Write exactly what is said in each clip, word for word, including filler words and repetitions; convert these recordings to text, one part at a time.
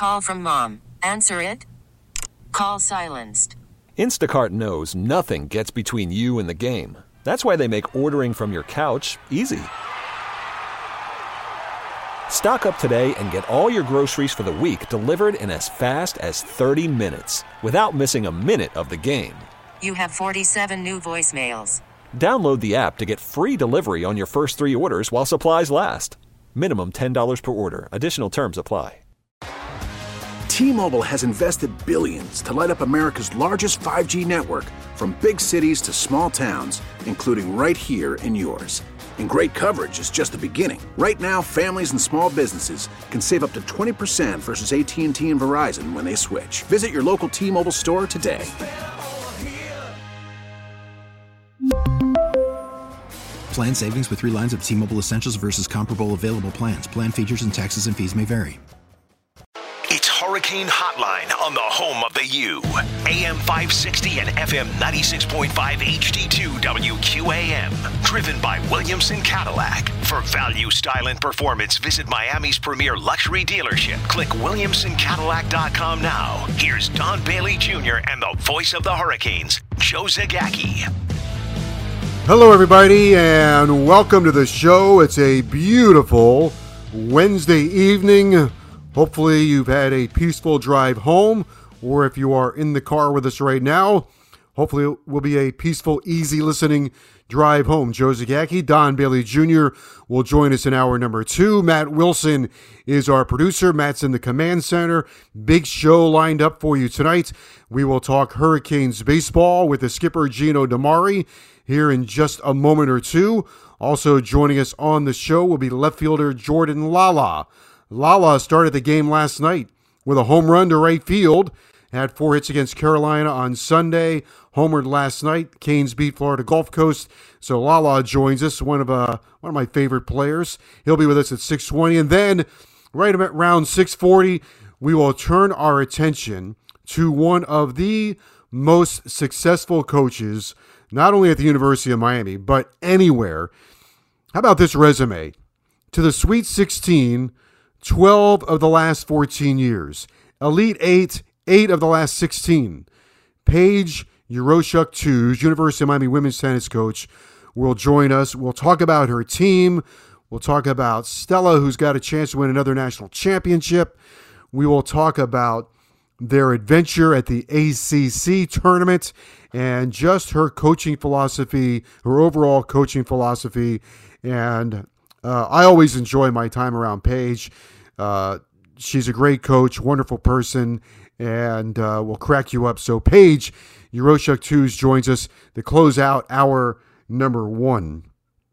Call from mom. Answer it. Call silenced. Instacart knows nothing gets between you and the game. That's why they make ordering from your couch easy. Stock up today and get all your groceries for the week delivered in as fast as thirty minutes without missing a minute of the game. You have forty-seven new voicemails. Download the app to get free delivery on your first three orders while supplies last. Minimum ten dollars per order. Additional terms apply. T-Mobile has invested billions to light up America's largest five G network, from big cities to small towns, including right here in yours. And great coverage is just the beginning. Right now, families and small businesses can save up to twenty percent versus A T and T and Verizon when they switch. Visit your local T-Mobile store today. Plan savings with three lines of T-Mobile Essentials versus comparable available plans. Plan features and taxes and fees may vary. It's Hurricane Hotline on the home of the U. A M five sixty and F M ninety-six point five H D two W Q A M. Driven by Williamson Cadillac. For value, style, and performance, visit Miami's premier luxury dealership. Click Williamson Cadillac dot com now. Here's Don Bailey Junior and the voice of the Hurricanes, Joe Zagacki. Hello, everybody, and welcome to the show. It's a beautiful Wednesday evening. Hopefully you've had a peaceful drive home, or if you are in the car with us right now, hopefully it will be a peaceful, easy listening drive home. Joe Zagacki, Don Bailey Junior will join us in hour number two. Matt Wilson is our producer. Matt's in the command center. Big show lined up for you tonight. We will talk Hurricanes baseball with the skipper Gino Damari here in just a moment or two. Also joining us on the show will be left fielder Jordan Lala. Lala started the game last night with a home run to right field. Had four hits against Carolina on Sunday. Homered last night. Canes beat Florida Gulf Coast. So Lala joins us, one of uh, one of my favorite players. He'll be with us at six twenty. And then right around six forty, we will turn our attention to one of the most successful coaches, not only at the University of Miami, but anywhere. How about this resume? To the Sweet sixteen, twelve of the last fourteen years. Elite eight, eight of the last sixteen. Paige Yeroshuk-Tooze, University of Miami women's tennis coach, will join us. We'll talk about her team. We'll talk about Stella, who's got a chance to win another national championship. We will talk about their adventure at the A C C tournament and just her coaching philosophy, her overall coaching philosophy. And uh, I always enjoy my time around Paige. Uh, she's a great coach, wonderful person, and uh, will crack you up. So Paige Yeroshuk-Tooze joins us to close out hour number one.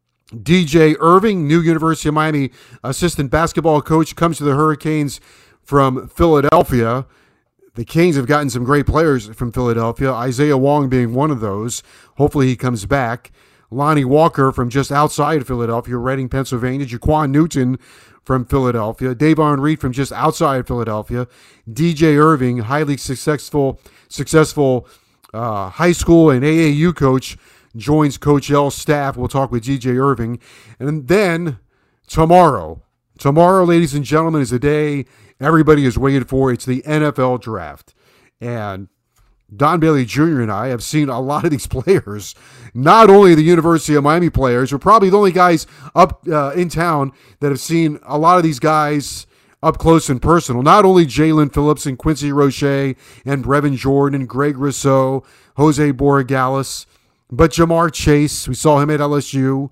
D J Irving, new University of Miami assistant basketball coach, comes to the Hurricanes from Philadelphia. The Canes have gotten some great players from Philadelphia, Isaiah Wong being one of those. Hopefully he comes back. Lonnie Walker from just outside of Philadelphia, Reading, Pennsylvania. Jaquan Newton from Philadelphia. Davon Reed from just outside of Philadelphia. D J Irving, highly successful successful uh, high school and A A U coach, joins Coach L's staff. We'll talk with D J Irving. And then tomorrow, tomorrow, ladies and gentlemen, is a day everybody is waiting for. It's the N F L draft. And Don Bailey Junior and I have seen a lot of these players, not only the University of Miami players. We're probably the only guys up uh, in town that have seen a lot of these guys up close and personal. Not only Jalen Phillips and Quincy Roche and Brevin Jordan and Greg Rousseau, Jose Borregales, but Jamar Chase. We saw him at L S U.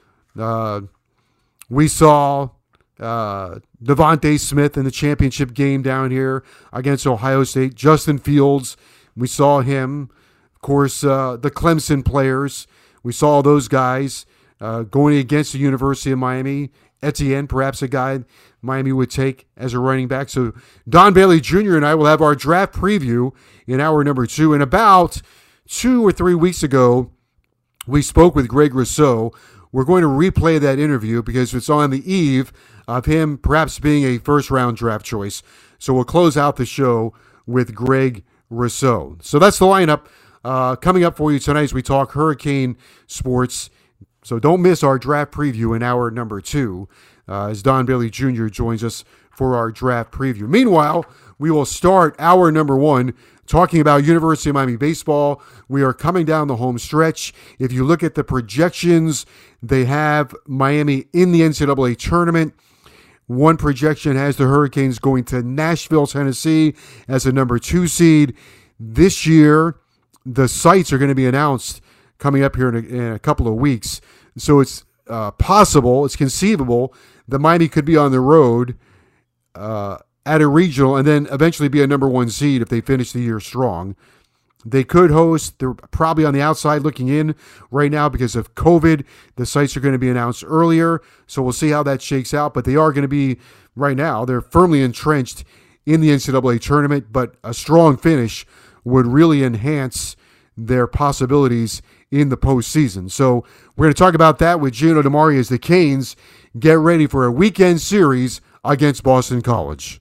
Uh, we saw uh, Devontae Smith in the championship game down here against Ohio State. Justin Fields. We saw him, of course, uh, the Clemson players. We saw those guys uh, going against the University of Miami. Etienne, perhaps a guy Miami would take as a running back. So Don Bailey Junior and I will have our draft preview in hour number two. And about two or three weeks ago, we spoke with Greg Rousseau. We're going to replay that interview because it's on the eve of him perhaps being a first-round draft choice. So we'll close out the show with Greg Rousseau. So that's the lineup uh, coming up for you tonight as we talk Hurricane sports. So don't miss our draft preview in hour number two uh, as Don Bailey Junior joins us for our draft preview. Meanwhile, we will start our number one talking about University of Miami baseball. We are coming down the home stretch. If you look at the projections, they have Miami in the N C double A tournament. One projection has the Hurricanes going to Nashville, Tennessee as a number two seed. This year, the sites are going to be announced coming up here in a, in a couple of weeks. So it's uh, possible, it's conceivable that Miami could be on the road uh, at a regional and then eventually be a number one seed if they finish the year strong. They could host. They're probably on the outside looking in right now because of COVID. The sites are going to be announced earlier, so we'll see how that shakes out. But they are going to be, right now, they're firmly entrenched in the N C double A tournament, but a strong finish would really enhance their possibilities in the postseason. So we're going to talk about that with Gino DiMare as the Canes get ready for a weekend series against Boston College.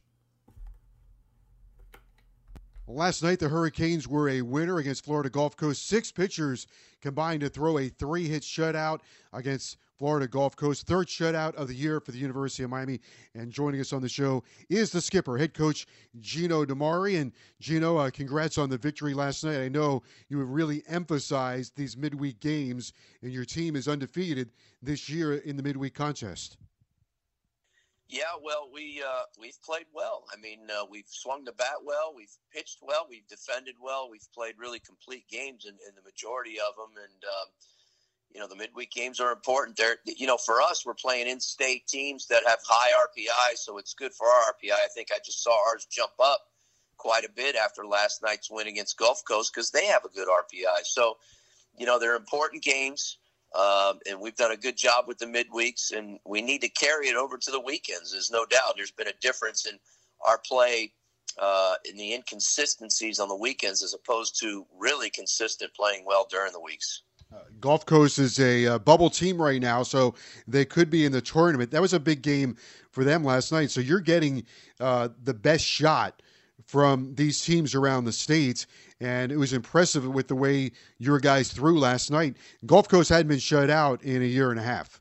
Last night, the Hurricanes were a winner against Florida Gulf Coast. Six pitchers combined to throw a three-hit shutout against Florida Gulf Coast. Third shutout of the year for the University of Miami. And joining us on the show is the skipper, head coach Gino DiMare. And Gino, uh, congrats on the victory last night. I know you have really emphasized these midweek games, and your team is undefeated this year in the midweek contest. Yeah, well, we, uh, we've played well. I mean, uh, we've swung the bat well. We've pitched well. We've defended well. We've played really complete games in, in the majority of them. And, um, you know, the midweek games are important. They're, you know, for us, we're playing in-state teams that have high R P I, so it's good for our R P I. I think I just saw ours jump up quite a bit after last night's win against Gulf Coast because they have a good R P I. So, you know, they're important games. Um, and we've done a good job with the midweeks, and we need to carry it over to the weekends. There's no doubt. There's been a difference in our play uh, in the inconsistencies on the weekends as opposed to really consistent playing well during the weeks. Uh, Gulf Coast is a uh, bubble team right now, so they could be in the tournament. That was a big game for them last night. So you're getting uh, the best shot from these teams around the state, and it was impressive with the way your guys threw last night. Gulf Coast hadn't been shut out in a year and a half.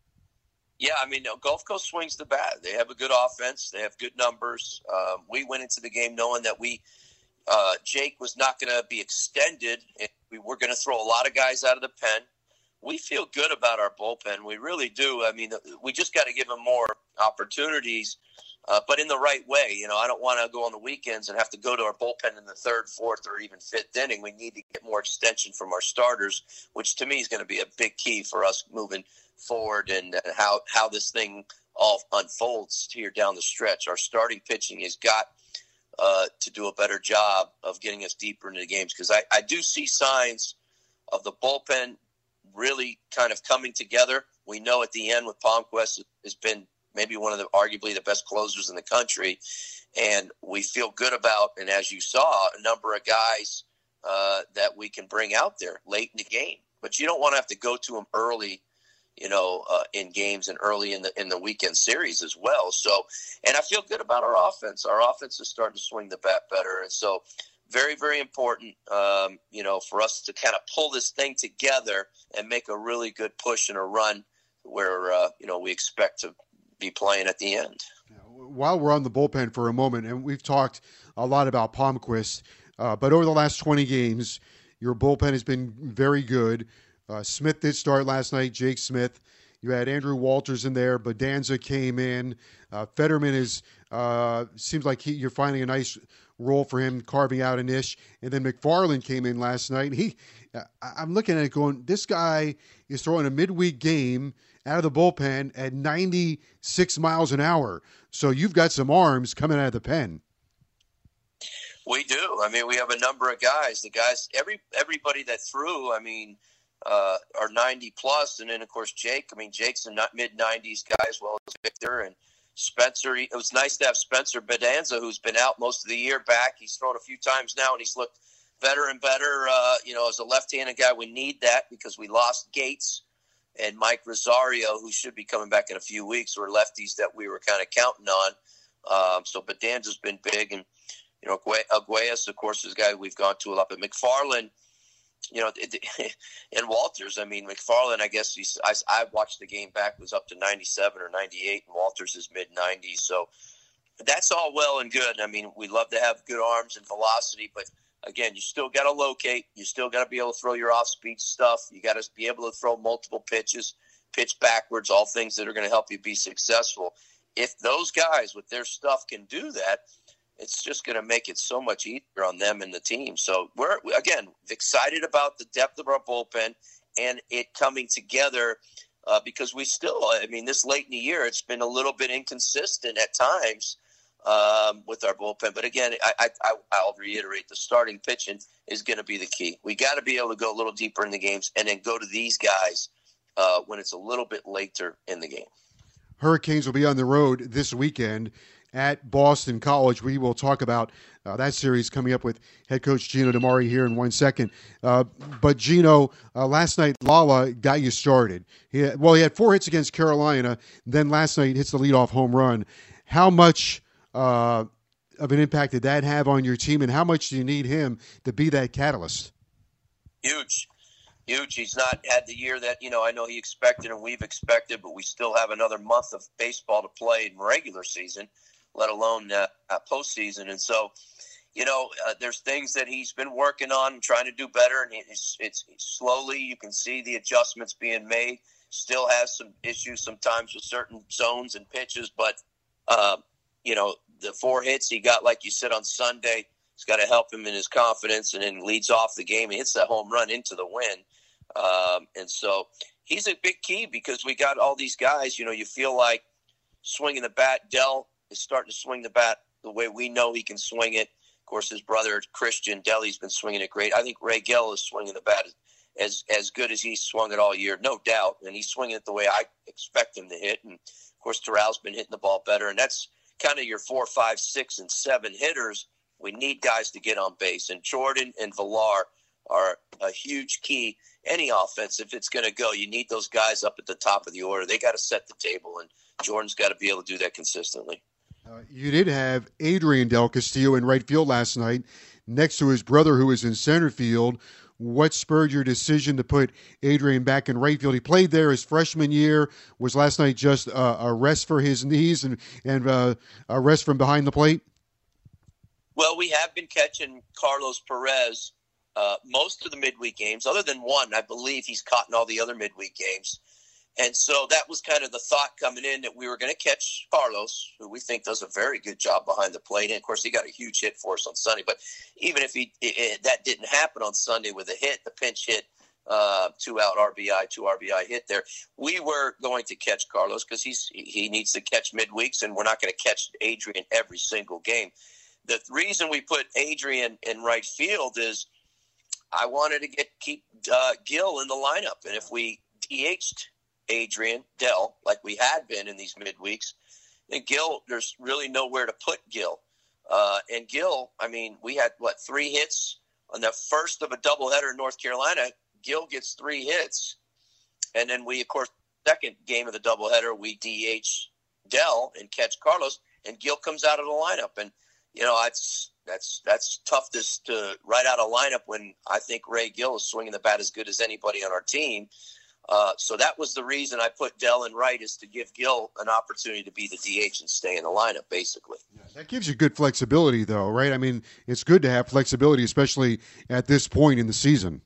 Yeah, I mean, no, Gulf Coast swings the bat. They have a good offense. They have good numbers. Um, we went into the game knowing that we uh, Jake was not going to be extended, and we were going to throw a lot of guys out of the pen. We feel good about our bullpen. We really do. I mean, we just got to give them more opportunities. Uh, but in the right way. You know, I don't want to go on the weekends and have to go to our bullpen in the third, fourth, or even fifth inning. We need to get more extension from our starters, which to me is going to be a big key for us moving forward and uh, how, how this thing all unfolds here down the stretch. Our starting pitching has got uh, to do a better job of getting us deeper into the games because I, I do see signs of the bullpen really kind of coming together. We know at the end with Palmquist has been maybe one of the arguably the best closers in the country. And we feel good about, and as you saw, a number of guys uh, that we can bring out there late in the game. But you don't want to have to go to them early, you know, uh, in games and early in the in the weekend series as well. So, and I feel good about our offense. Our offense is starting to swing the bat better. And so very, very important, um, you know, for us to kind of pull this thing together and make a really good push and a run where, uh, you know, we expect to be playing at the end. While we're on the bullpen for a moment, and we've talked a lot about Palmquist, uh, but over the last twenty games, your bullpen has been very good. Uh, Smith did start last night, Jake Smith. You had Andrew Walters in there. Bedanza came in. Uh, Fetterman is uh, seems like he, you're finding a nice role for him, carving out a niche. And then McFarland came in last night. He, I'm looking at it going, this guy is throwing a midweek game out of the bullpen at ninety-six miles an hour. So you've got some arms coming out of the pen. We do. I mean, we have a number of guys. The guys, every everybody that threw, I mean, uh, are ninety plus, and then of course Jake. I mean, Jake's a mid nineties guy as well as Victor and Spencer. It was nice to have Spencer Bedanza, who's been out most of the year, back. He's thrown a few times now, and he's looked better and better. Uh, you know, as a left-handed guy, we need that because we lost Gates and Mike Rosario, who should be coming back in a few weeks, were lefties that we were kind of counting on. Um, so Bedanza's been big, and you know, Aguayas, of course, is a guy we've gone to a lot. But McFarland, you know, and Walters, I mean, McFarland, I guess he's, I, I watched the game back, was up to ninety-seven or ninety-eight, and Walters is mid nineties. So, that's all well and good. I mean, we love to have good arms and velocity, but again, you still got to locate. You still got to be able to throw your off-speed stuff. You got to be able to throw multiple pitches, pitch backwards, all things that are going to help you be successful. If those guys with their stuff can do that, it's just going to make it so much easier on them and the team. So we're, again, excited about the depth of our bullpen and it coming together uh, because we still, I mean, this late in the year, it's been a little bit inconsistent at times um, with our bullpen. But again, I, I, I'll reiterate, the starting pitching is going to be the key. We got to be able to go a little deeper in the games and then go to these guys uh, when it's a little bit later in the game. Hurricanes will be on the road this weekend at Boston College. We will talk about uh, that series coming up with head coach Gino DiMare here in one second. Uh, but Gino, uh, last night Lala got you started. He had, well, he had four hits against Carolina. Then last night he hits the leadoff home run. How much uh, of an impact did that have on your team, and how much do you need him to be that catalyst? Huge. Huge. He's not had the year that, you know, I know he expected and we've expected, but we still have another month of baseball to play in regular season, let alone uh, uh, postseason. And so, you know, uh, there's things that he's been working on, trying to do better, and it's, it's, it's slowly you can see the adjustments being made. Still has some issues sometimes with certain zones and pitches, but, uh, you know, the four hits he got, like you said, on Sunday, it's got to help him in his confidence, and then leads off the game. He hits that home run into the win. Um, and so he's a big key because we got all these guys, you know, you feel like swinging the bat. Dell is starting to swing the bat the way we know he can swing it. Of course, his brother, Christian Delly's been swinging it great. I think Ray Gill is swinging the bat as, as good as he's swung it all year, no doubt. And he's swinging it the way I expect him to hit. And of course, Terrell's been hitting the ball better. And that's kind of your four, five, six, and seven hitters. We need guys to get on base. And Jordan and Villar are a huge key. Any offense, if it's going to go, you need those guys up at the top of the order. They got to set the table, and Jordan's got to be able to do that consistently. Uh, you did have Adrian Del Castillo in right field last night next to his brother who was in center field. What spurred your decision to put Adrian back in right field? He played there his freshman year. Was last night just uh, a rest for his knees and, and uh, a rest from behind the plate? Well, we have been catching Carlos Perez Uh, most of the midweek games, other than one. I believe he's caught in all the other midweek games. And so that was kind of the thought coming in, that we were going to catch Carlos, who we think does a very good job behind the plate. And, of course, he got a huge hit for us on Sunday. But even if he it, it, that didn't happen on Sunday with a hit, the pinch hit, uh, two-out R B I, two R B I hit there, we were going to catch Carlos because he's he needs to catch midweeks, and we're not going to catch Adrian every single game. The reason we put Adrian in right field is I wanted to get keep uh, Gil in the lineup. And if we D H'd Adrian Dell, like we had been in these midweeks, then Gil, there's really nowhere to put Gil. Uh, and Gil, I mean, we had, what, three hits on the first of a doubleheader in North Carolina. Gil gets three hits. And then we, of course, second game of the doubleheader, we D H Dell and catch Carlos, and Gil comes out of the lineup. And, you know, it's That's that's tough to, to write out a lineup when I think Ray Gill is swinging the bat as good as anybody on our team. Uh, so that was the reason I put Dell in right, is to give Gill an opportunity to be the D H and stay in the lineup, basically. Yeah, that gives you good flexibility, though, right? I mean, it's good to have flexibility, especially at this point in the season.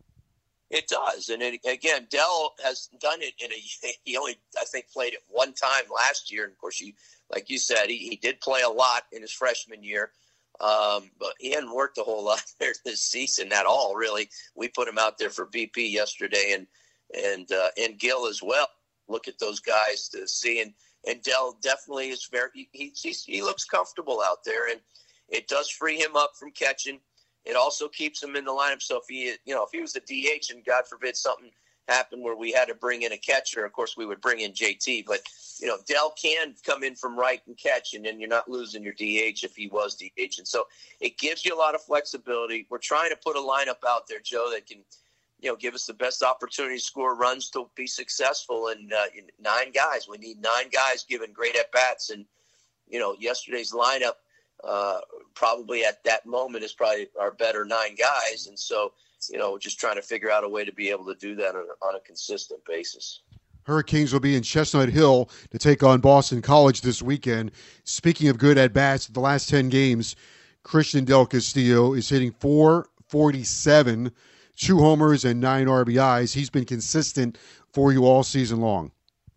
It does. And it, again, Dell has done it in a – he only, I think, played it one time last year. And, of course, he, like you said, he, he did play a lot in his freshman year. Um, but he hadn't worked a whole lot there this season at all, really. We put him out there for B P yesterday, and and uh, and Gil as well. Look at those guys to see, and, and Dell definitely is very. He he he looks comfortable out there, and it does free him up from catching. It also keeps him in the lineup. So if he you know if he was the D H and God forbid something happened where we had to bring in a catcher, of course we would bring in J T. But you know, Dell can come in from right and catch, and then you're not losing your D H if he was D H. And so it gives you a lot of flexibility. We're trying to put a lineup out there, Joe, that can, you know, give us the best opportunity to score runs to be successful. And uh, nine guys, we need nine guys giving great at-bats. And, you know, yesterday's lineup uh, probably at that moment is probably our better nine guys. And so, you know, just trying to figure out a way to be able to do that on a, on a consistent basis. Hurricanes will be in Chestnut Hill to take on Boston College this weekend. Speaking of good at-bats, the last ten games, Christian Del Castillo is hitting four forty-seven, two homers and nine R B Is. He's been consistent for you all season long.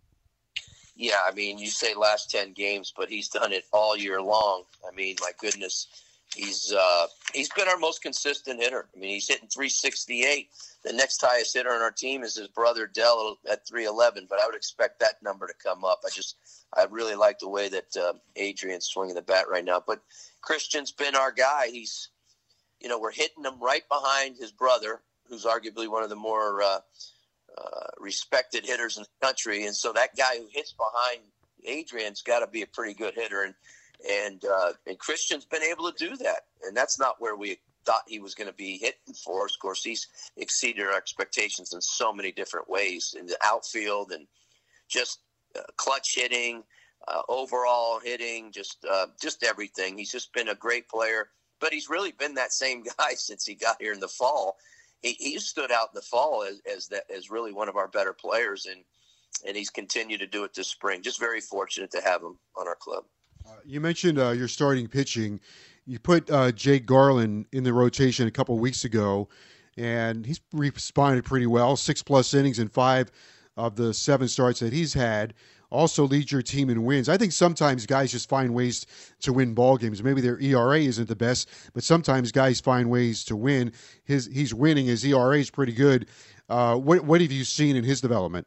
Yeah, I mean, you say last ten games, but he's done it all year long. I mean, my goodness, he's uh, he's been our most consistent hitter. I mean, he's hitting three sixty-eight. The next highest hitter on our team is his brother Dell at three eleven, but I would expect that number to come up. I just, I really like the way that uh, Adrian's swinging the bat right now. But Christian's been our guy. He's, you know, we're hitting him right behind his brother, who's arguably one of the more uh, uh, respected hitters in the country. And so that guy who hits behind Adrian's got to be a pretty good hitter. And and uh, and Christian's been able to do that. And that's not where we thought he was going to be hitting for us. Of course, he's exceeded our expectations in so many different ways in the outfield and just uh, clutch hitting, uh, overall hitting, just uh, just everything. He's just been a great player. But he's really been that same guy since he got here in the fall. He, he stood out in the fall as as, that, as really one of our better players, and and he's continued to do it this spring. Just very fortunate to have him on our club. Uh, you mentioned uh, your starting pitching. You put uh, Jake Garland in the rotation a couple weeks ago, and he's responded pretty well. Six-plus innings in five of the seven starts that he's had. Also leads your team in wins. I think sometimes guys just find ways to win ball games. Maybe their E R A isn't the best, but sometimes guys find ways to win. His he's winning. His E R A is pretty good. Uh, what what have you seen in his development?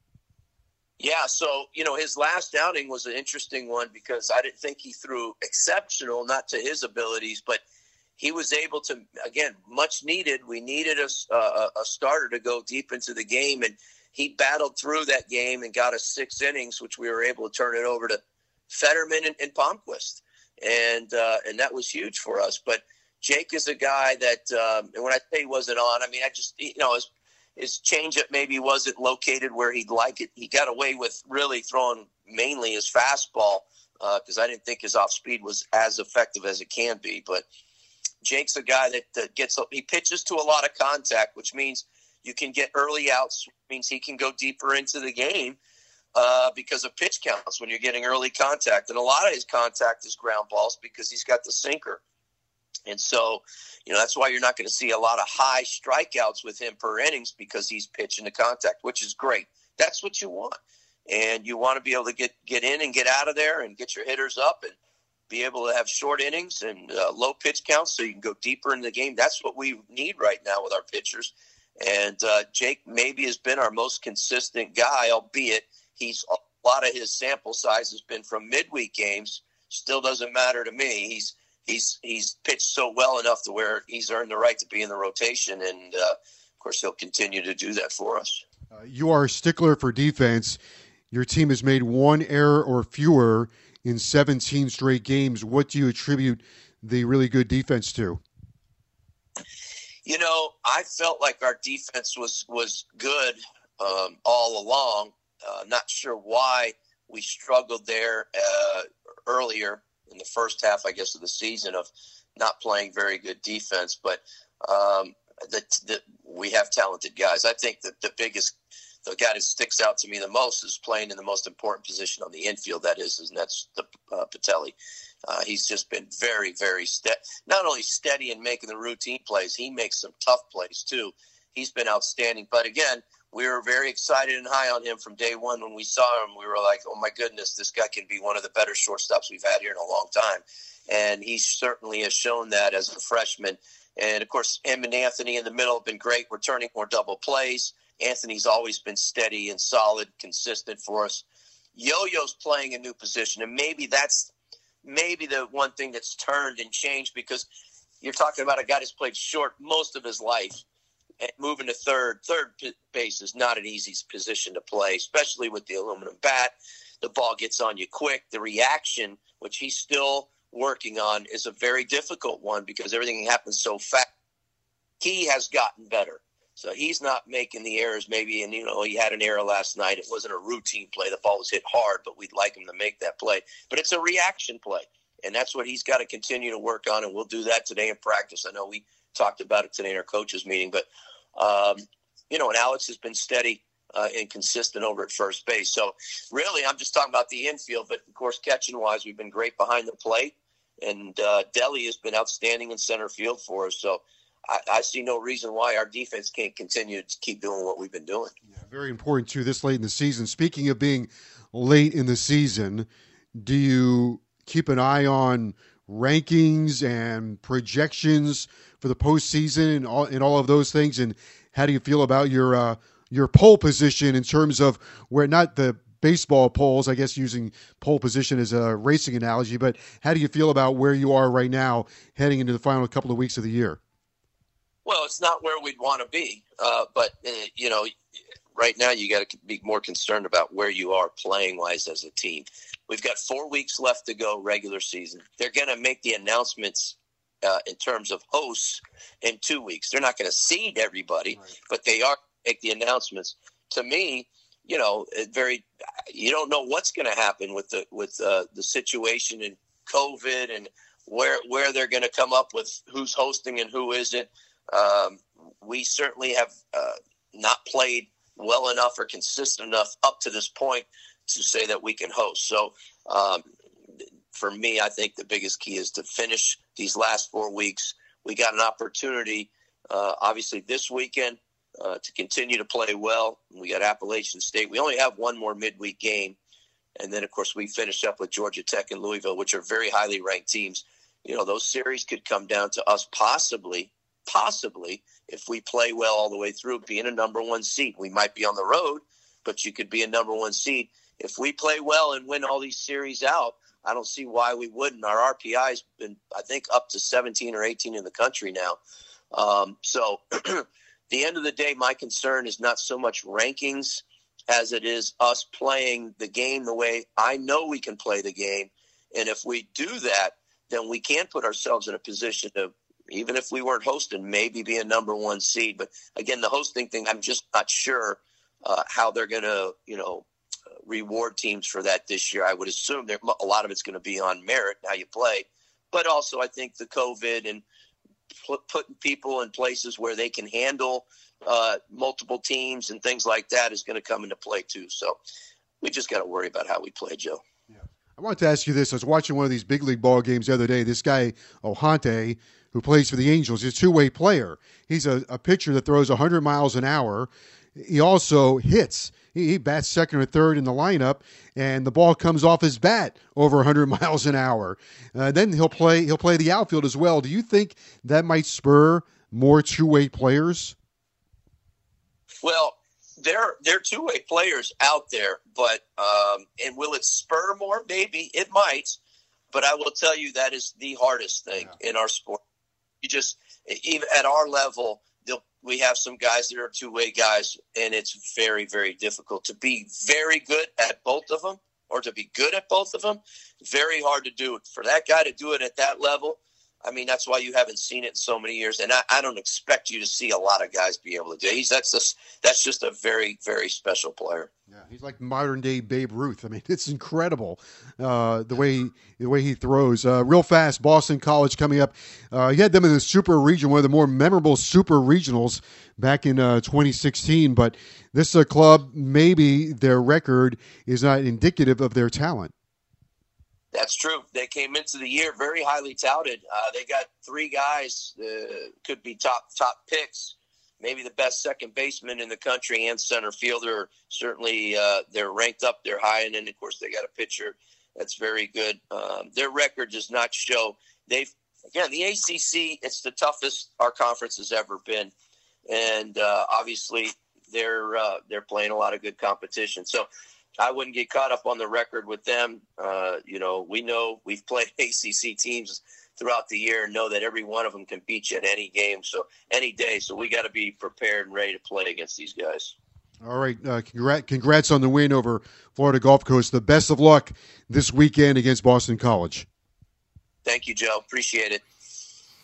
Yeah, so you know his last outing was an interesting one because I didn't think he threw exceptional, not to his abilities, but he was able to, again, much needed. We needed a, a, a starter to go deep into the game, and he battled through that game and got us six innings, which we were able to turn it over to Fetterman and, and Palmquist. And uh, and that was huge for us. But Jake is a guy that, um, and when I say he wasn't on, I mean, I just, you know, his, his changeup maybe wasn't located where he'd like it. He got away with really throwing mainly his fastball because uh, I didn't think his off speed was as effective as it can be. But Jake's a guy that, that gets, he pitches to a lot of contact, which means you can get early outs, means he can go deeper into the game uh, because of pitch counts when you're getting early contact. And a lot of his contact is ground balls because he's got the sinker. And so, you know, that's why you're not going to see a lot of high strikeouts with him per innings because he's pitching to contact, which is great. That's what you want. And you want to be able to get, get in and get out of there and get your hitters up and be able to have short innings and uh, low pitch counts so you can go deeper in the game. That's what we need right now with our pitchers. And uh, Jake maybe has been our most consistent guy, albeit he's a lot of his sample size has been from midweek games. Still doesn't matter to me. He's he's he's pitched so well enough to where he's earned the right to be in the rotation, and uh, of course he'll continue to do that for us. Uh, you are a stickler for defense. Your team has made one error or fewer in seventeen straight games. What do you attribute the really good defense to? You know, I felt like our defense was, was good um, all along. Uh, not sure why we struggled there uh, earlier in the first half, I guess, of the season of not playing very good defense. But um, the, the, we have talented guys. I think that the biggest, the guy that sticks out to me the most is playing in the most important position on the infield, that is, and that's the uh, Patelli. Uh, he's just been very, very steady. Not only steady in making the routine plays, he makes some tough plays too. He's been outstanding. But again, we were very excited and high on him from day one when we saw him. We were like, oh my goodness, this guy can be one of the better shortstops we've had here in a long time. And he certainly has shown that as a freshman. And of course, him and Anthony in the middle have been great, returning more double plays. Anthony's always been steady and solid, consistent for us. Yo-Yo's playing a new position, and maybe that's maybe the one thing that's turned and changed, because you're talking about a guy that's played short most of his life, and moving to third. Third base is not an easy position to play, especially with the aluminum bat. The ball gets on you quick. The reaction, which he's still working on, is a very difficult one because everything happens so fast. He has gotten better. So he's not making the errors maybe, and, you know, he had an error last night. It wasn't a routine play. The ball was hit hard, but we'd like him to make that play. But it's a reaction play, and that's what he's got to continue to work on, and we'll do that today in practice. I know we talked about it today in our coaches meeting, but, um, you know, and Alex has been steady. uh, and consistent over at first base. So really, I'm just talking about the infield, but of course, catching wise, we've been great behind the plate, and uh, Deli has been outstanding in center field for us. So I, I see no reason why our defense can't continue to keep doing what we've been doing. Yeah, very important too this late in the season. Speaking of being late in the season, do you keep an eye on rankings and projections for the postseason and all and all of those things? And how do you feel about your uh, your pole position in terms of where, not the baseball poles, I guess using pole position as a racing analogy, but how do you feel about where you are right now heading into the final couple of weeks of the year? Well, it's not where we'd want to be, uh, but, uh, you know, right now you got to be more concerned about where you are playing-wise as a team. We've got four weeks left to go regular season. They're going to make the announcements uh, in terms of hosts in two weeks. They're not going to seed everybody, right, but they are going to make the announcements. To me, you know, it very you don't know what's going to happen with the with uh, the situation in COVID and where where they're going to come up with who's hosting and who isn't. Um, we certainly have uh, not played well enough or consistent enough up to this point to say that we can host. So um, for me, I think the biggest key is to finish these last four weeks. We got an opportunity, uh, obviously this weekend, uh, to continue to play well. We got Appalachian State. We only have one more midweek game. And then, of course, we finish up with Georgia Tech and Louisville, which are very highly ranked teams. You know, those series could come down to us possibly, possibly, if we play well all the way through, being a number one seed. We might be on the road, but you could be a number one seed. If we play well and win all these series out, I don't see why we wouldn't. Our R P I's been, I think, up to seventeen or eighteen in the country now. Um, so the end of the day, my concern is not so much rankings as it is us playing the game the way I know we can play the game. And if we do that, then we can put ourselves in a position to, even if we weren't hosting, maybe be a number one seed. But again, the hosting thing, I'm just not sure uh, how they're going to, you know, reward teams for that this year. I would assume there, a lot of it's going to be on merit, how you play. But also I think the COVID and pl- putting people in places where they can handle uh, multiple teams and things like that is going to come into play too. So we just got to worry about how we play, Joe. Yeah. I wanted to ask you this. I was watching one of these big league ball games the other day. This guy, Ohante, who plays for the Angels, he's a two-way player. He's a, a pitcher that throws one hundred miles an hour. He also hits. He, he bats second or third in the lineup, and the ball comes off his bat over one hundred miles an hour. Uh, then he'll play he'll play the outfield as well. Do you think that might spur more two-way players? Well, there there are two-way players out there, but um, and will it spur more? Maybe it might, but I will tell you that is the hardest thing yeah. in our sport. You just even at our level, we have some guys that are two-way guys, and it's very, very difficult to be very good at both of them or to be good at both of them. Very hard to do it. For that guy to do it at that level, I mean, that's why you haven't seen it in so many years, and I, I don't expect you to see a lot of guys be able to do it. He's, that's, just, that's just a very, very special player. Yeah, he's like modern-day Babe Ruth. I mean, it's incredible uh, the way the way he throws. Uh, real fast, Boston College coming up. Uh, he had them in the Super Region, one of the more memorable Super Regionals back in uh, twenty sixteen. But this uh, club, maybe their record is not indicative of their talent. That's true. They came into the year very highly touted. Uh, they got three guys uh, could be top top picks. Maybe the best second baseman in the country and center fielder. Certainly uh, they're ranked up there high. And then, of course, they got a pitcher that's very good. Um, their record does not show. They've, again, the A C C, it's the toughest our conference has ever been. And uh, obviously they're uh, they're playing a lot of good competition. So I wouldn't get caught up on the record with them. Uh, you know, we know we've played A C C teams throughout the year and know that every one of them can beat you at any game, so any day. So we got to be prepared and ready to play against these guys. All right. Uh, congrats, congrats on the win over Florida Gulf Coast. The best of luck this weekend against Boston College. Thank you, Joe. Appreciate it.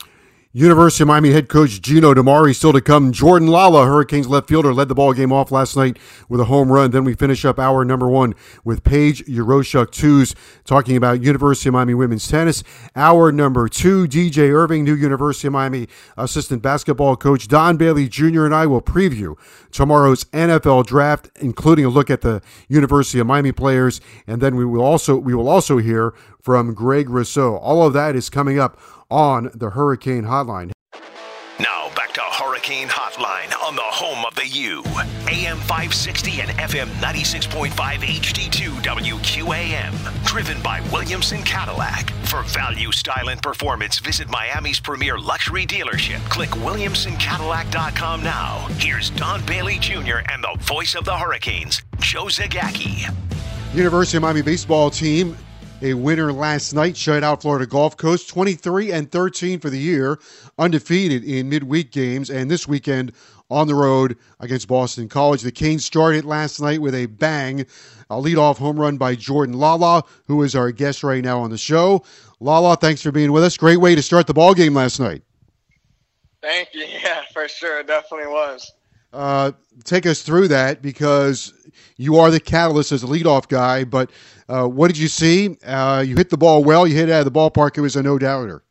University of Miami head coach Gino DiMare still to come. Jordan Lala, Hurricanes left fielder, led the ball game off last night with a home run. Then we finish up hour number one with Paige Yeroshuk Twos talking about University of Miami women's tennis. Hour number two, D J Irving, new University of Miami assistant basketball coach Don Bailey Junior and I will preview tomorrow's N F L draft, including a look at the University of Miami players. And then we will also we will also hear from Greg Rousseau. All of that is coming up on the Hurricane Hotline. Now back to Hurricane Hotline on the home of the U. A M five sixty and F M ninety-six point five H D two W Q A M. Driven by Williamson Cadillac. For value, style, and performance, visit Miami's premier luxury dealership. Click williamson cadillac dot com now. Here's Don Bailey Junior and the voice of the Hurricanes, Joe Zagacki. University of Miami baseball team, a winner last night, shut out Florida Gulf Coast, twenty-three and thirteen for the year, undefeated in midweek games, and this weekend on the road against Boston College. The Canes started last night with a bang, a leadoff home run by Jordan Lala, who is our guest right now on the show. Lala, thanks for being with us. Great way to start the ball game last night. Thank you. Yeah, for sure. It definitely was. Uh, take us through that, because you are the catalyst as a leadoff guy, but uh, what did you see? Uh, you hit the ball well. You hit it out of the ballpark. It was a no-doubter.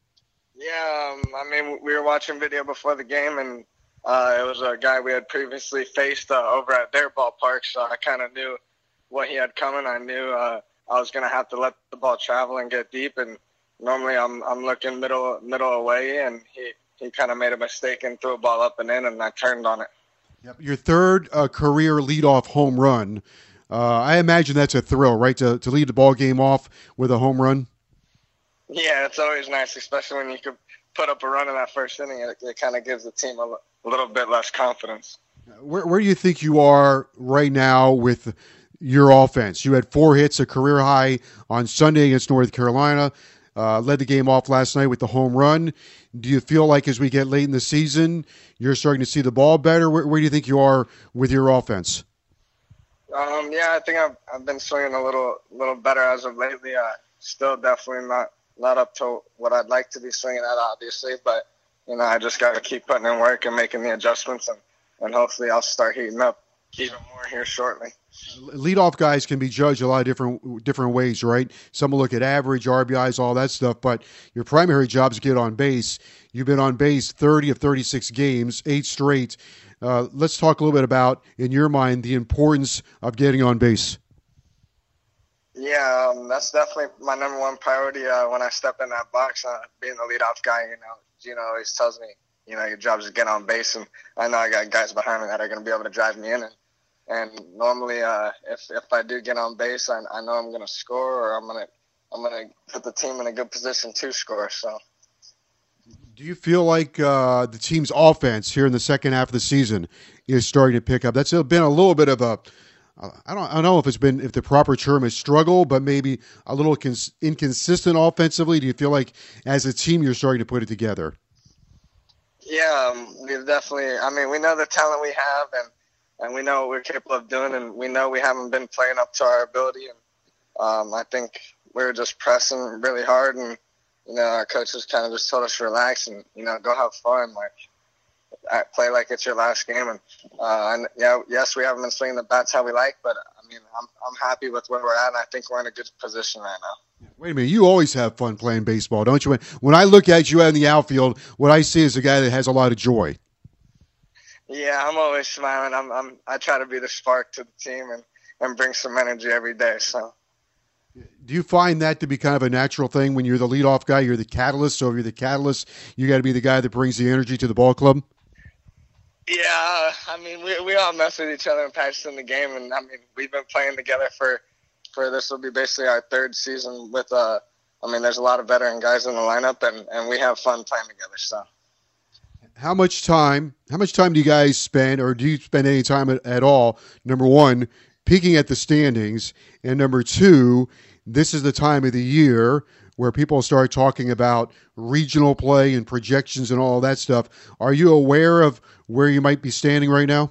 Yeah, um, I mean, we were watching video before the game, and uh, it was a guy we had previously faced uh, over at their ballpark, so I kind of knew what he had coming. I knew uh, I was going to have to let the ball travel and get deep, and normally I'm I'm looking middle middle away, and he, he kind of made a mistake and threw a ball up and in, and I turned on it. Yep. Your third uh, career leadoff home run. Uh, I imagine that's a thrill, right, to, to lead the ball game off with a home run? Yeah, it's always nice, especially when you could put up a run in that first inning. It, it kind of gives the team a, a little bit less confidence. Where, where do you think you are right now with your offense? You had four hits, a career high on Sunday against North Carolina. Uh, led the game off last night with the home run. Do you feel like as we get late in the season, you're starting to see the ball better? Where, where do you think you are with your offense? Um, yeah, I think I've I've been swinging a little little better as of lately. Uh, still definitely not, not up to what I'd like to be swinging at, obviously, but you know, I just got to keep putting in work and making the adjustments, and, and hopefully I'll start heating up even more here shortly. Leadoff guys can be judged a lot of different different ways, right? Some will look at average, R B Is, all that stuff, but your primary job is to get on base. You've been on base thirty of thirty-six games, eight straight. Uh, let's talk a little bit about, in your mind, the importance of getting on base. Yeah, um, that's definitely my number one priority uh, when I step in that box. Uh, being the leadoff guy, you know, Gino always tells me, you know, your job is to get on base, and I know I got guys behind me that are going to be able to drive me in. And, and normally, uh, if if I do get on base, I, I know I'm going to score, or I'm going to I'm going to put the team in a good position to score. So. Do you feel like uh, the team's offense here in the second half of the season is starting to pick up? That's been a little bit of a, I don't, I don't know if it's been, if the proper term is struggle, but maybe a little cons- inconsistent offensively. Do you feel like as a team you're starting to put it together? Yeah, um, we've definitely, I mean, we know the talent we have, and, and we know what we're capable of doing, and we know we haven't been playing up to our ability. And um, I think we're just pressing really hard, and you know, our coaches kind of just told us to relax and, you know, go have fun, like play like it's your last game. And, uh, and yeah, yes, we haven't been swinging the bats how we like, but I mean, I'm I'm happy with where we're at, and I think we're in a good position right now. Wait a minute, you always have fun playing baseball, don't you? When I look at you out in the outfield, what I see is a guy that has a lot of joy. Yeah, I'm always smiling. I'm I'm I try to be the spark to the team and, and bring some energy every day. So. Do you find that to be kind of a natural thing when you're the leadoff guy, you're the catalyst, so if you're the catalyst, you got to be the guy that brings the energy to the ball club? Yeah, I mean, we we all mess with each other and practice in the game, and I mean, we've been playing together for, for this will be basically our third season with, uh, I mean, there's a lot of veteran guys in the lineup, and, and we have fun playing together, so. How much time, how much time do you guys spend, or do you spend any time at, at all, number one, peeking at the standings, and number two, this is the time of the year where people start talking about regional play and projections and all that stuff. Are you aware of where you might be standing right now?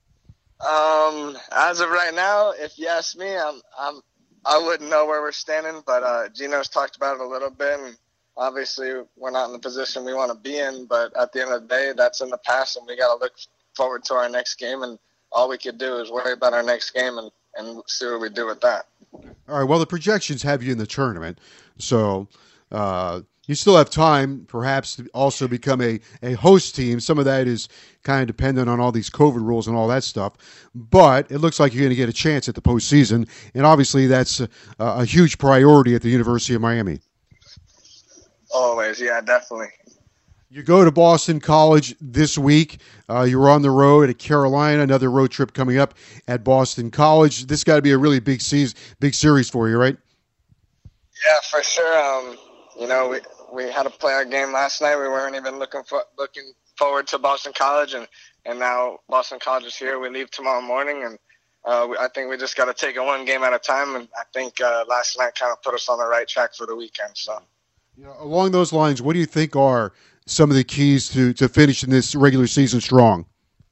Um, as of right now, if you ask me, I'm, I'm, I wouldn't know where we're standing, but uh, Gino's talked about it a little bit, and obviously we're not in the position we want to be in, but at the end of the day, that's in the past, and we got to look forward to our next game, and all we could do is worry about our next game and, and see what we do with that. All right, well, the projections have you in the tournament, so uh, you still have time perhaps to also become a, a host team. Some of that is kind of dependent on all these COVID rules and all that stuff, but it looks like you're going to get a chance at the postseason, and obviously that's a, a huge priority at the University of Miami. Always, yeah, definitely. You go to Boston College this week. Uh, you're on the road at Carolina, another road trip coming up at Boston College. This got to be a really big season, big series for you, right? Yeah, for sure. Um, you know, we we had to play our game last night. We weren't even looking for looking forward to Boston College, and, and now Boston College is here. We leave tomorrow morning, and uh, we, I think we just got to take it one game at a time. And I think uh, last night kind of put us on the right track for the weekend. So, you know, along those lines, what do you think are some of the keys to, to finishing this regular season strong?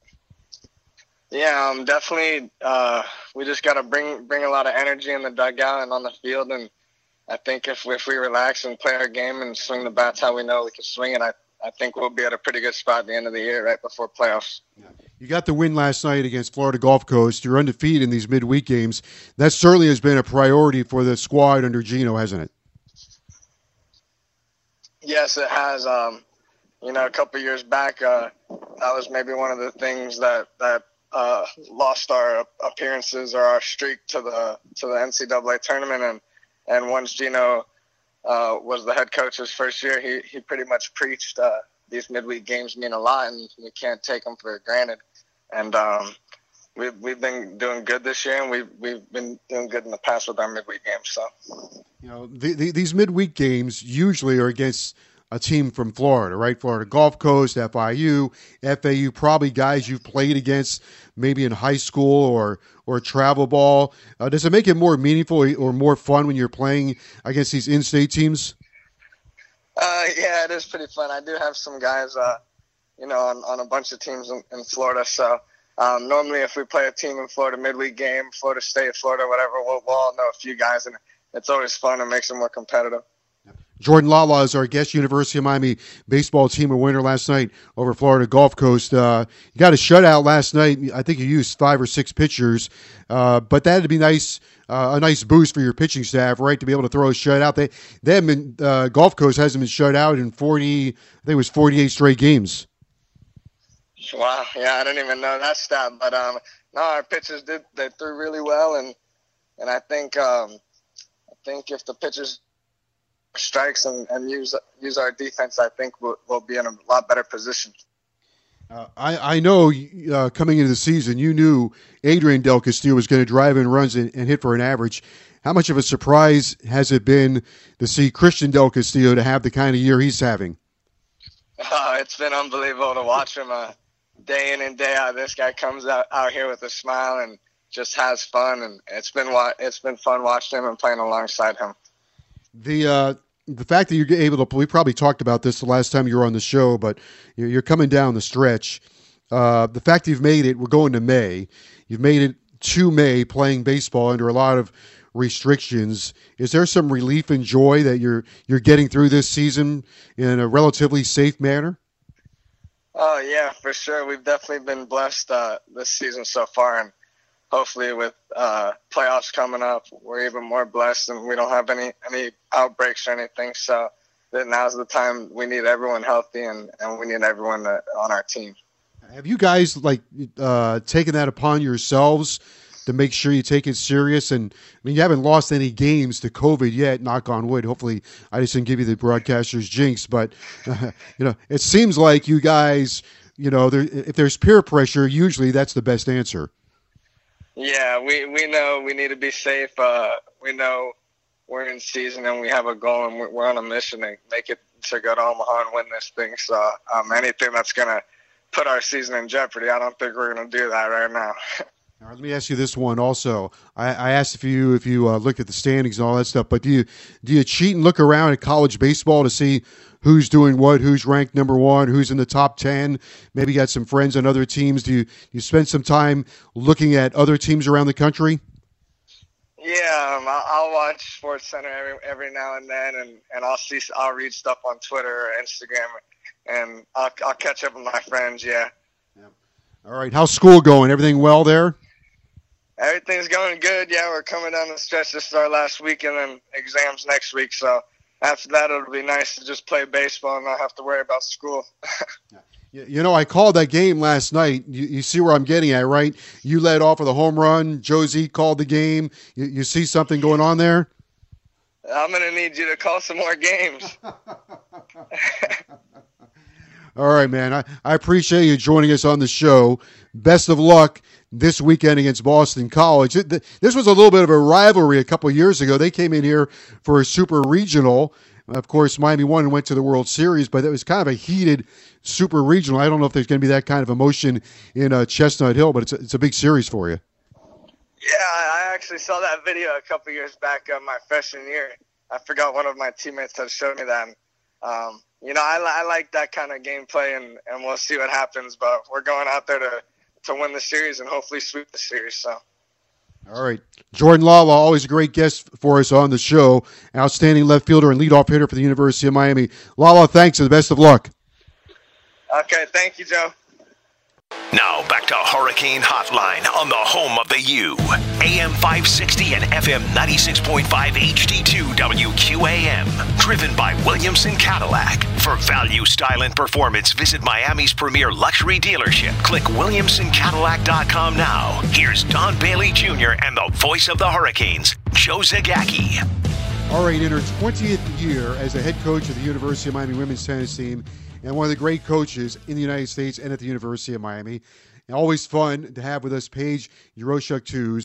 Yeah, um, definitely. Uh, we just got to bring bring a lot of energy in the dugout and on the field. And I think if, if we relax and play our game and swing the bats how we know we can swing it, I, I think we'll be at a pretty good spot at the end of the year, right before playoffs. You got the win last night against Florida Gulf Coast. You're undefeated in these midweek games. That certainly has been a priority for the squad under Gino, hasn't it? Yes, it has. Um, You know, a couple of years back, uh, that was maybe one of the things that that uh, lost our appearances or our streak to the to the N C double A tournament. And and once Gino uh, was the head coach his first year, he he pretty much preached uh, these midweek games mean a lot, and we can't take them for granted. And um, we've we've been doing good this year, and we've we've been doing good in the past with our midweek games. So, you know, the, the, these midweek games usually are against a team from Florida, right? Florida Gulf Coast, F I U, F A U, probably guys you've played against maybe in high school or or travel ball. Uh, does it make it more meaningful or more fun when you're playing against these in-state teams? Uh, yeah, it is pretty fun. I do have some guys, uh, you know, on, on a bunch of teams in, in Florida. So um, normally if we play a team in Florida midweek game, Florida State, Florida, whatever, we'll, we'll all know a few guys, and it's always fun and makes it more competitive. Jordan Lala is our guest. University of Miami baseball team a winner last night over Florida Gulf Coast. Uh, you got a shutout last night. I think you used five or six pitchers, uh, but that'd be nice, uh, a nice boost for your pitching staff, right? To be able to throw a shutout. They, they haven't been, uh, Gulf Coast hasn't been shut out in forty. I think it was forty-eight straight games. Wow, yeah, I didn't even know that stat, but um, no, our pitchers did. They threw really well, and and I think um, I think if the pitchers strikes and, and use use our defense, I think we'll, we'll be in a lot better position. Uh, I, I know uh, coming into the season, you knew Adrian Del Castillo was going to drive in runs and, and hit for an average. How much of a surprise has it been to see Christian Del Castillo to have the kind of year he's having? Uh, it's been unbelievable to watch him uh, day in and day out. This guy comes out, out here with a smile and just has fun, and it's been it's been fun watching him and playing alongside him. The uh, the fact that you're able to, we probably talked about this the last time you were on the show, but you're coming down the stretch. Uh, the fact that you've made it, we're going to May. You've made it to May playing baseball under a lot of restrictions. Is there some relief and joy that you're you're getting through this season in a relatively safe manner? Oh, yeah, for sure. We've definitely been blessed uh, this season so far, and hopefully with uh, playoffs coming up, we're even more blessed and we don't have any, any outbreaks or anything. So now's the time. We need everyone healthy, and, and we need everyone to, on our team. Have you guys like uh, taken that upon yourselves to make sure you take it serious? And I mean, you haven't lost any games to COVID yet, knock on wood. Hopefully I just didn't give you the broadcaster's jinx, but uh, you know, it seems like you guys, you know, there, if there's peer pressure, usually that's the best answer. Yeah, we, we know we need to be safe. Uh, we know we're in season and we have a goal, and we're, we're on a mission to make it to go to Omaha and win this thing. So um, anything that's going to put our season in jeopardy, I don't think we're going to do that right now. All right, let me ask you this one also. I, I asked if you if you uh, looked at the standings and all that stuff, but do you do you cheat and look around at college baseball to see who's doing what, who's ranked number one, who's in the top ten? Maybe got some friends on other teams. Do you, do you spend some time looking at other teams around the country? Yeah, um, I'll, I'll watch Sports Center every every now and then, and, and I'll see I'll read stuff on Twitter or Instagram, and I'll I'll catch up with my friends. Yeah. yeah. All right, how's school going? Everything well there? Everything's going good. Yeah, we're coming down the stretch. This is our last week, and then exams next week. So after that, it'll be nice to just play baseball and not have to worry about school. You know, I called that game last night. You, you see where I'm getting at, right? You led off with a home run. Josie called the game. You, you see something going on there? I'm going to need you to call some more games. All right, man. I, I appreciate you joining us on the show. Best of luck this weekend against Boston College. It, this was a little bit of a rivalry a couple of years ago. They came in here for a super regional. Of course, Miami won and went to the World Series, but it was kind of a heated super regional. I don't know if there's going to be that kind of emotion in uh, Chestnut Hill, but it's a, it's a big series for you. Yeah, I actually saw that video a couple years back uh, my freshman year. I forgot one of my teammates had showed me that. Um, you know, I, I like that kind of gameplay, and, and we'll see what happens. But we're going out there to, to win the series and hopefully sweep the series. So. All right. Jordan Lala, always a great guest for us on the show. Outstanding left fielder and leadoff hitter for the University of Miami. Lala, thanks and the best of luck. Okay, thank you, Joe. Now back to Hurricane Hotline on the home of the U. A M five sixty and F M ninety-six point five H D two W Q A M. Driven by Williamson Cadillac. For value, style, and performance, visit Miami's premier luxury dealership. Click williamson cadillac dot com now. Here's Don Bailey Junior and the voice of the Hurricanes, Joe Zagacki. All right, in her twentieth year as the head coach of the University of Miami women's tennis team, and one of the great coaches in the United States and at the University of Miami. And always fun to have with us Paige Yeroshuk-Tuz.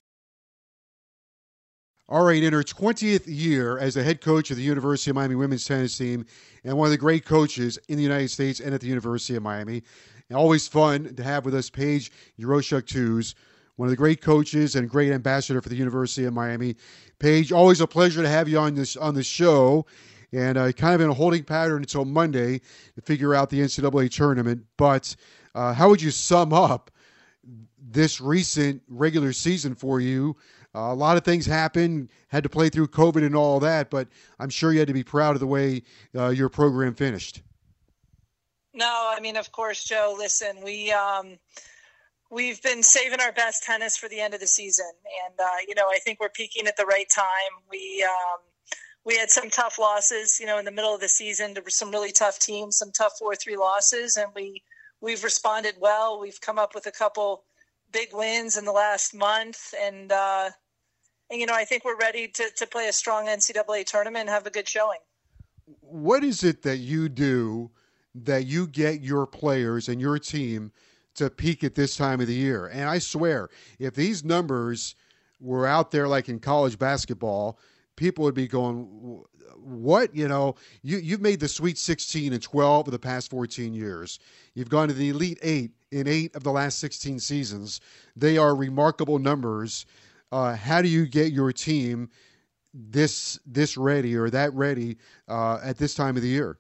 All right, in her twentieth year as the head coach of the University of Miami women's tennis team, and one of the great coaches in the United States and at the University of Miami. And always fun to have with us Paige Yeroshuk-Tuz, one of the great coaches and great ambassador for the University of Miami. Paige, always a pleasure to have you on this on the show. And uh, kind of in a holding pattern until Monday to figure out the N C double A tournament. But uh, how would you sum up this recent regular season for you? Uh, a lot of things happened, had to play through COVID and all that, but I'm sure you had to be proud of the way uh, your program finished. No, I mean, of course, Joe, listen, we, um, we've been saving our best tennis for the end of the season. And, uh, you know, I think we're peaking at the right time. We, um, We had some tough losses, you know, in the middle of the season. There were some really tough teams, some tough four three losses, and we, we've responded well. We've come up with a couple big wins in the last month, and, uh, and you know, I think we're ready to, to play a strong N C double A tournament and have a good showing. What is it that you do that you get your players and your team to peak at this time of the year? And I swear, if these numbers were out there like in college basketball, people would be going, what? You know, you, you've made the Sweet sixteen in twelve of the past fourteen years. You've gone to the Elite Eight in eight of the last sixteen seasons. They are remarkable numbers. Uh, how do you get your team this this ready or that ready uh, at this time of the year?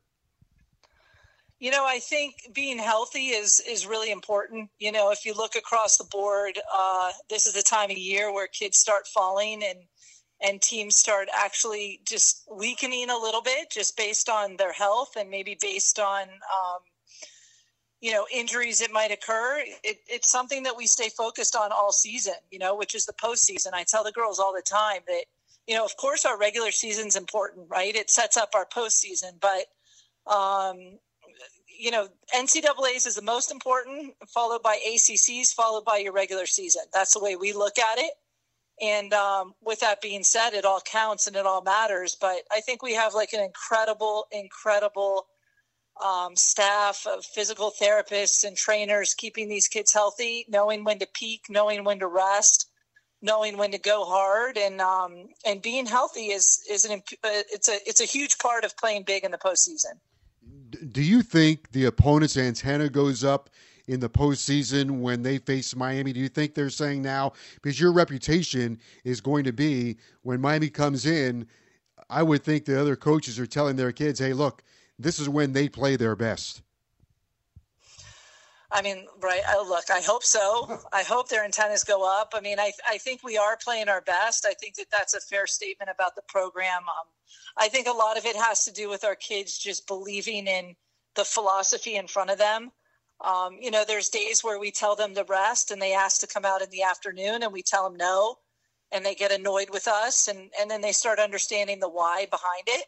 You know, I think being healthy is is really important. You know, if you look across the board, uh, this is the time of year where kids start falling and and teams start actually just weakening a little bit just based on their health and maybe based on, um, you know, injuries that might occur. It, it's something that we stay focused on all season, you know, which is the postseason. I tell the girls all the time that, you know, of course our regular season's important, right? It sets up our postseason, but, um, you know, N C double A's is the most important, followed by A C C's, followed by your regular season. That's the way we look at it. And um, with that being said, it all counts and it all matters. But I think we have like an incredible, incredible um, staff of physical therapists and trainers keeping these kids healthy, knowing when to peak, knowing when to rest, knowing when to go hard, and um, and being healthy is is an it's a it's a huge part of playing big in the postseason. Do you think the opponent's antenna goes up in the postseason when they face Miami? Do you think they're saying now, because your reputation is going to be when Miami comes in, I would think the other coaches are telling their kids, hey, look, this is when they play their best. I mean, right. I, look, I hope so. I hope their antennas go up. I mean, I I think we are playing our best. I think that that's a fair statement about the program. Um, I think a lot of it has to do with our kids just believing in the philosophy in front of them. Um, you know, there's days where we tell them to rest and they ask to come out in the afternoon and we tell them no, and they get annoyed with us. And, and then they start understanding the why behind it.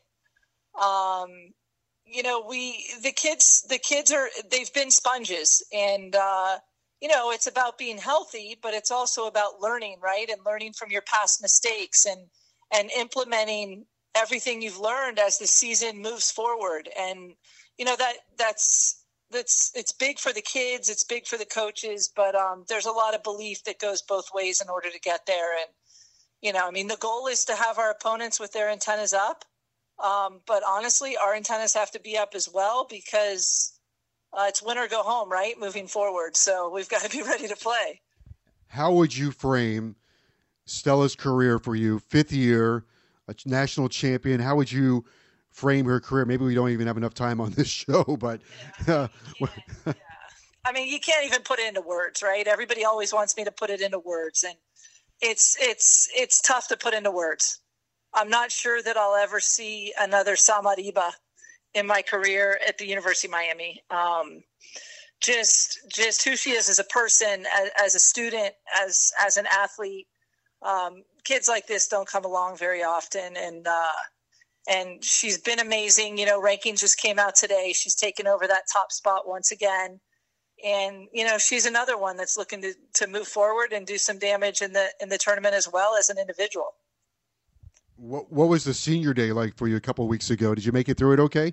Um, you know, we, the kids, the kids are, they've been sponges, and, uh, you know, it's about being healthy, but it's also about learning, right? And learning from your past mistakes and, and implementing everything you've learned as the season moves forward. And, you know, that that's, that's, it's big for the kids. It's big for the coaches, but, um, there's a lot of belief that goes both ways in order to get there. And, you know, I mean, the goal is to have our opponents with their antennas up. Um, but honestly, our antennas have to be up as well, because uh, it's win or go home, right? Moving forward. So we've got to be ready to play. How would you frame Stella's career for you? Fifth year, a national champion. How would you frame her career? Maybe we don't even have enough time on this show, but uh, yeah, yeah. I mean, you can't even put it into words, right? Everybody always wants me to put it into words, and it's, it's, it's tough to put into words. I'm not sure that I'll ever see another Samariba in my career at the University of Miami. Um, just, just who she is as a person, as, as a student, as, as an athlete. Um, kids like this don't come along very often. And, uh, and she's been amazing. You know, rankings just came out today. She's taken over that top spot once again. And, you know, she's another one that's looking to, to move forward and do some damage in the, in the tournament as well as an individual. What what was the senior day like for you a couple of weeks ago? Did you make it through it okay?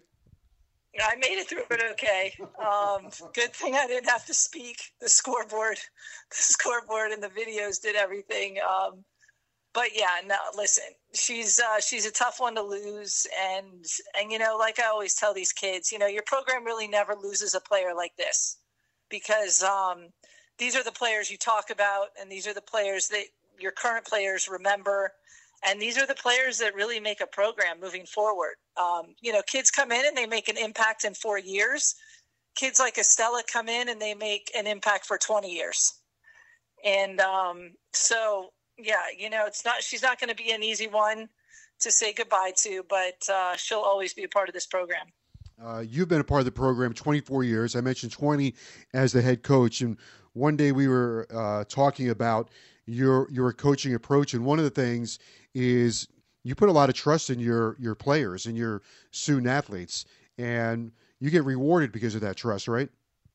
I made it through it okay. Um, good thing I didn't have to speak. The scoreboard, the scoreboard and the videos did everything. Um, but yeah, no, listen, she's uh, she's a tough one to lose, and and you know, like I always tell these kids, you know, your program really never loses a player like this, because um, these are the players you talk about, and these are the players that your current players remember. And these are the players that really make a program moving forward. Um, you know, kids come in and they make an impact in four years. Kids like Estella come in and they make an impact for twenty years. And um, so, yeah, you know, it's not, she's not going to be an easy one to say goodbye to, but uh, she'll always be a part of this program. Uh, you've been a part of the program twenty-four years. I mentioned twenty as the head coach. And one day we were uh, talking about your your coaching approach. And one of the things is you put a lot of trust in your, your players and your student athletes, and you get rewarded because of that trust, right?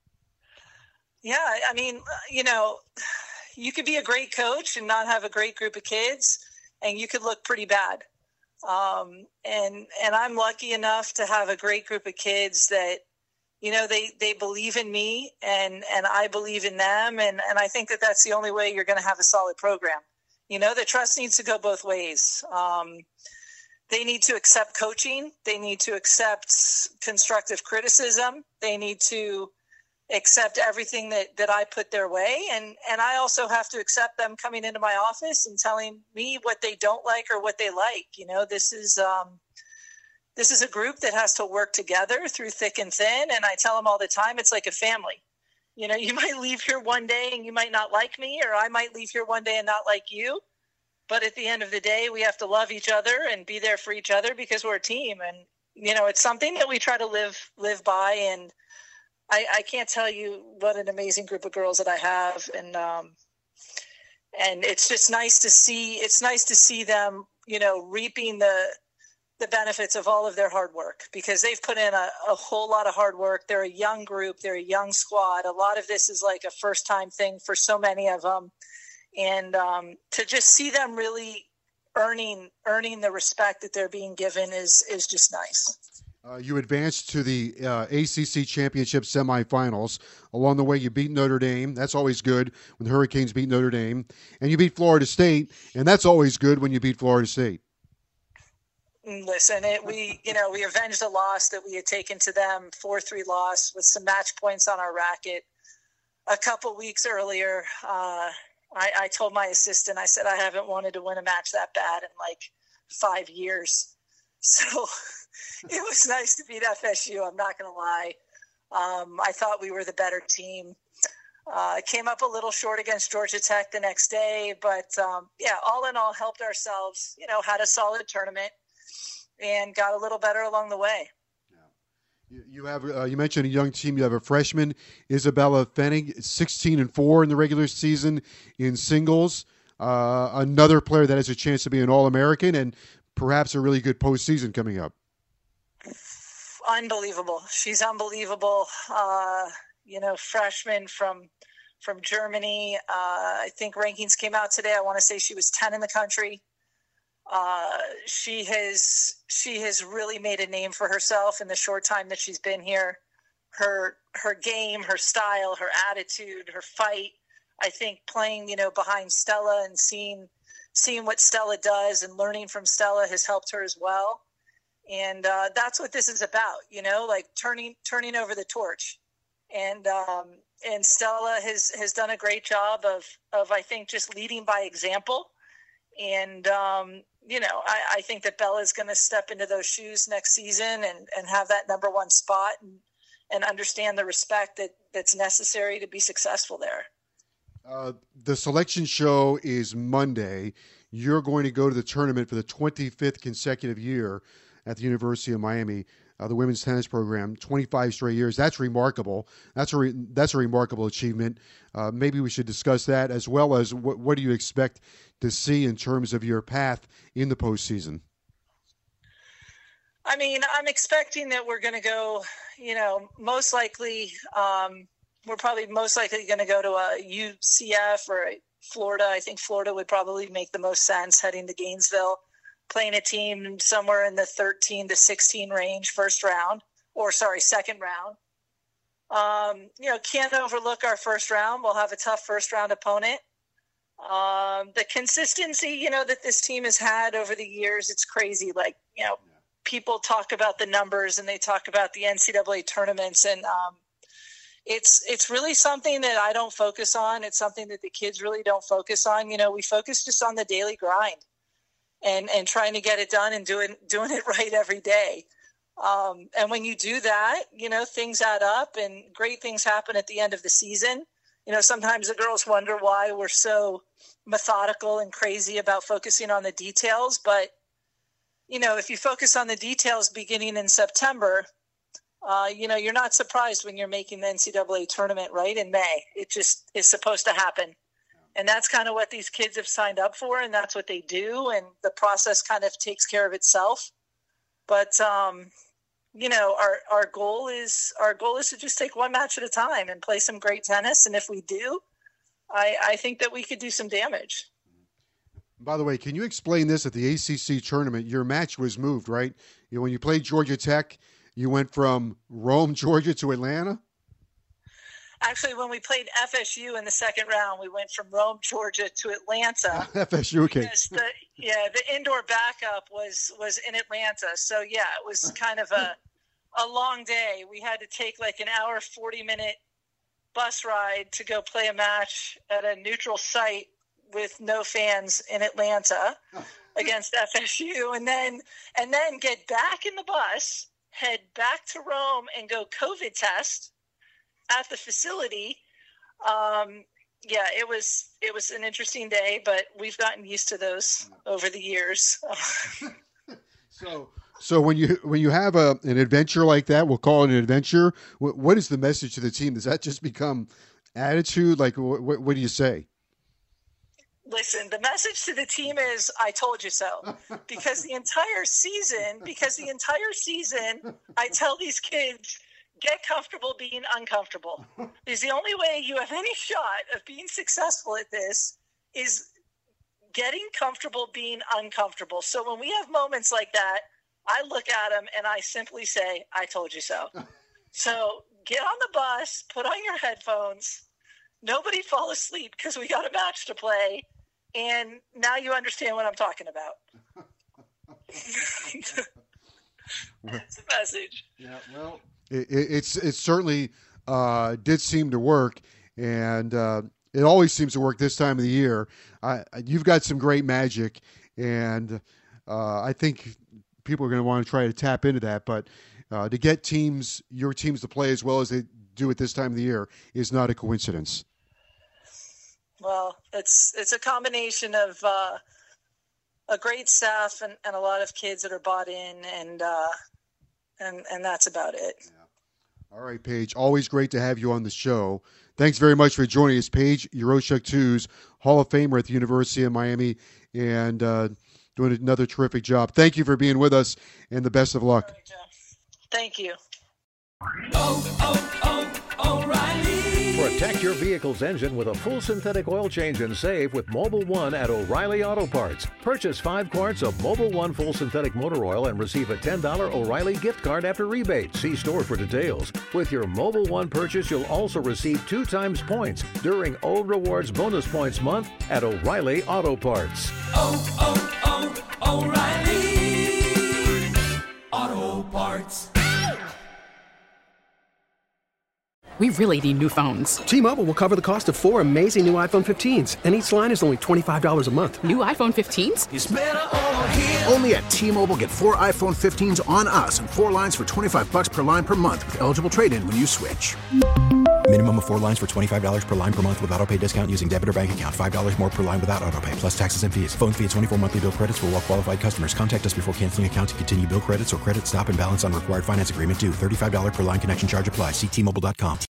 Yeah. I mean, you know, you could be a great coach and not have a great group of kids, and you could look pretty bad. Um, and, and I'm lucky enough to have a great group of kids that, you know, they, they believe in me, and, and I believe in them. And, and I think that that's the only way you're going to have a solid program. You know, the trust needs to go both ways. Um, they need to accept coaching. They need to accept constructive criticism. They need to accept everything that, that I put their way. And, and I also have to accept them coming into my office and telling me what they don't like or what they like. You know, this is, um, this is a group that has to work together through thick and thin. And I tell them all the time, it's like a family. You know, you might leave here one day and you might not like me, or I might leave here one day and not like you. But at the end of the day, we have to love each other and be there for each other, because we're a team. And, you know, it's something that we try to live, live by. And I, I can't tell you what an amazing group of girls that I have. And, um, and it's just nice to see, it's nice to see them, you know, reaping the, the benefits of all of their hard work, because they've put in a, a whole lot of hard work. They're a young group. They're a young squad. A lot of this is like a first time thing for so many of them. And um, to just see them really earning, earning the respect that they're being given is, is just nice. Uh, you advanced to the uh, A C C Championship semifinals. Along the way, you beat Notre Dame. That's always good when the Hurricanes beat Notre Dame. And you beat Florida State, and that's always good when you beat Florida State. Listen, it, we, you know, we avenged a loss that we had taken to them, four three loss with some match points on our racket a couple weeks earlier. Uh, I, I told my assistant, I said, I haven't wanted to win a match that bad in like five years. So it was nice to beat F S U. I'm not going to lie. Um, I thought we were the better team. Uh, came up a little short against Georgia Tech the next day, but um, yeah, all in all, helped ourselves, you know, had a solid tournament and got a little better along the way. You, you have uh, you mentioned a young team. You have a freshman, Isabella Fennig, sixteen and four in the regular season in singles. Uh, another player that has a chance to be an All-American and perhaps a really good postseason coming up. Unbelievable. She's unbelievable. Uh, you know, freshman from from Germany. Uh, I think rankings came out today. I want to say she was ten in the country. Uh, she has she has really made a name for herself in the short time that she's been here. Her her game, her style, her attitude, her fight. I think playing, you know, behind Stella and seeing seeing what Stella does and learning from Stella has helped her as well. And uh, that's what this is about, you know, like turning turning over the torch. And um, and Stella has, has done a great job of, of, I think, just leading by example. And, um, you know, I, I think that Bella's going to step into those shoes next season and, and have that number one spot and, and understand the respect that, that's necessary to be successful there. Uh, the selection show is Monday. You're going to go to the tournament for the twenty-fifth consecutive year at the University of Miami, uh, the women's tennis program, twenty-five straight years. That's remarkable. That's a re- that's a remarkable achievement. Uh, maybe we should discuss that, as well as what, what do you expect to see in terms of your path in the postseason? I mean, I'm expecting that we're going to go, you know, most likely, um, we're probably most likely going to go to a U C F or a Florida. I think Florida would probably make the most sense, heading to Gainesville, playing a team somewhere in the thirteen to sixteen range first round, or sorry, second round. Um, you know, can't overlook our first round. We'll have a tough first round opponent. Um, the consistency, you know, that this team has had over the years, it's crazy. Like, you know, people talk about the numbers and they talk about the N C double A tournaments, and um, it's it's really something that I don't focus on. It's something that the kids really don't focus on. You know, we focus just on the daily grind and and trying to get it done and doing doing it right every day. Um, and when you do that, you know, things add up and great things happen at the end of the season. You know, sometimes the girls wonder why we're so methodical and crazy about focusing on the details. But, you know, if you focus on the details beginning in September, uh, you know, you're not surprised when you're making the N C double A tournament, right, in May. It just is supposed to happen. And that's kind of what these kids have signed up for, and that's what they do, and the process kind of takes care of itself. But, um, you know, our, our goal is our goal is to just take one match at a time and play some great tennis. And if we do, I, I think that we could do some damage. By the way, can you explain this? At the A C C tournament, your match was moved, right? You know, when you played Georgia Tech, you went from Rome, Georgia to Atlanta? Actually, when we played F S U in the second round, we went from Rome, Georgia to Atlanta. F S U, okay. The, yeah, the indoor backup was, was in Atlanta. So, yeah, it was kind of a a long day. We had to take like an hour, forty-minute bus ride to go play a match at a neutral site with no fans in Atlanta against F S U, and then and then get back in the bus, head back to Rome, and go COVID test at the facility. Um, yeah, it was it was an interesting day, but we've gotten used to those over the years. so, so when you when you have a an adventure like that, we'll call it an adventure. What, what is the message to the team? Does that just become attitude? Like, what, what, what do you say? Listen, the message to the team is, I told you so. Because the entire season, because the entire season, I tell these kids, get comfortable being uncomfortable. Because the only way you have any shot of being successful at this is getting comfortable being uncomfortable. So when we have moments like that, I look at them and I simply say, I told you so. So get on the bus, put on your headphones, nobody fall asleep because we got a match to play. And now you understand what I'm talking about. That's the message. Yeah, well, it, it's it certainly uh, did seem to work, and uh, it always seems to work this time of the year. I, you've got some great magic, and uh, I think people are going to want to try to tap into that. But uh, to get teams, your teams to play as well as they do at this time of the year is not a coincidence. Well, it's it's a combination of uh, a great staff and, and a lot of kids that are bought in, and uh, and and that's about it. Yeah. All right, Paige. Always great to have you on the show. Thanks very much for joining us, Paige Yoroshuk two's Hall of Famer at the University of Miami, and uh, doing another terrific job. Thank you for being with us, and the best of luck. Thank you. Oh, oh, oh, O'Reilly. Protect your vehicle's engine with a full synthetic oil change and save with Mobil one at O'Reilly Auto Parts. Purchase five quarts of Mobil one full synthetic motor oil and receive a ten dollars O'Reilly gift card after rebate. See store for details. With your Mobil one purchase, you'll also receive two times points during O Rewards Bonus Points Month at O'Reilly Auto Parts. Oh, oh, oh, O'Reilly Auto Parts. We really need new phones. T-Mobile will cover the cost of four amazing new iPhone fifteens, and each line is only twenty-five dollars a month. New iPhone fifteens? It's better over here. Only at T-Mobile, get four iPhone fifteens on us and four lines for twenty-five dollars per line per month with eligible trade-in when you switch. Minimum of four lines for twenty-five dollars per line per month with autopay discount using debit or bank account. five dollars more per line without autopay, plus taxes and fees. Phone fee at twenty-four monthly bill credits for well-qualified customers. Contact us before canceling account to continue bill credits or credit stop and balance on required finance agreement due. thirty-five dollars per line connection charge applies. See T Mobile dot com.